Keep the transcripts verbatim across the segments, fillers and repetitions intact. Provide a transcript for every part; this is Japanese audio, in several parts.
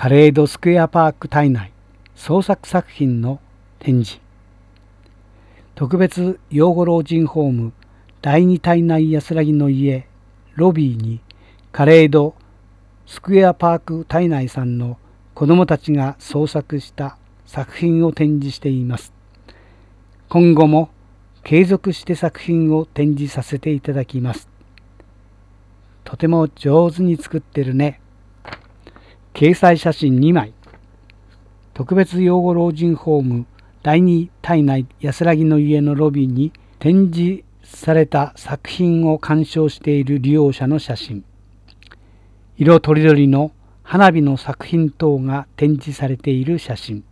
カレードスクエアパーク体内創作作品の展示。特別養護老人ホーム第二体内安らぎの家ロビーにカレードスクエアパーク体内さんの子どもたちが創作した作品を展示しています。今後も継続して作品を展示させていただきます。とても上手に作ってるね。掲載写真にまい。特別養護老人ホーム第二体内安らぎの家のロビーに展示された作品を鑑賞している利用者の写真。色とりどりの花火の作品等が展示されている写真。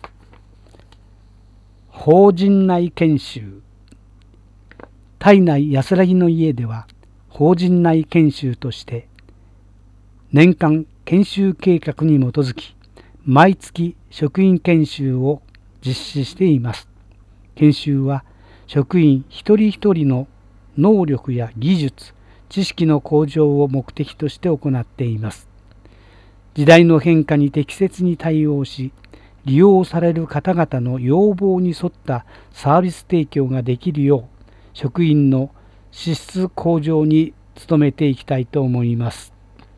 法人内研修。体内安らぎの家では法人内研修として年間研修計画に基づき毎月職員研修を実施しています。研修は職員一人一人の能力や技術、知識の向上を目的として行っています。時代の変化に適切に対応し、利用される方々の要望に沿ったサービス提供ができるよう、職員の資質向上に努めていきたいと思います。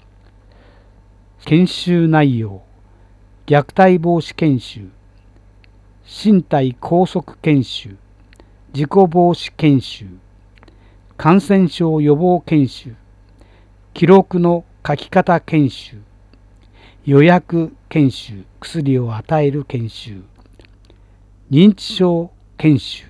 研修内容、虐待防止研修、身体拘束研修、事故防止研修、感染症予防研修、記録の書き方研修、予約研修、薬を与える研修、認知症研修。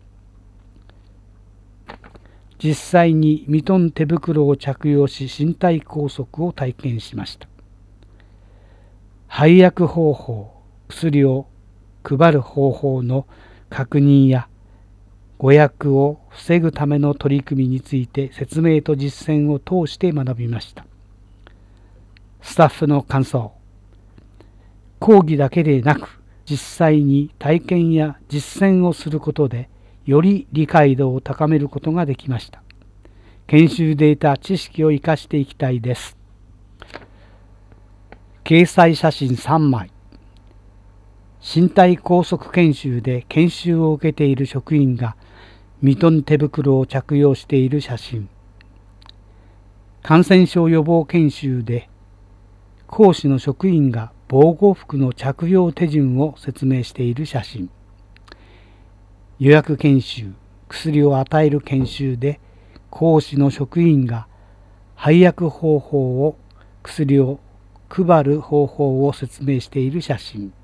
実際にミトン手袋を着用し身体拘束を体験しました。配薬方法、薬を配る方法の確認や誤薬を防ぐための取り組みについて説明と実践を通して学びました。スタッフの感想。講義だけでなく実際に体験や実践をすることでより理解度を高めることができました。研修で得た知識を生かしていきたいです。掲載写真さんまい。身体拘束研修で研修を受けている職員がミトン手袋を着用している写真。感染症予防研修で講師の職員が防護服の着用手順を説明している写真。予約研修、薬を与える研修で講師の職員が配薬方法を、薬を配る方法を説明している写真。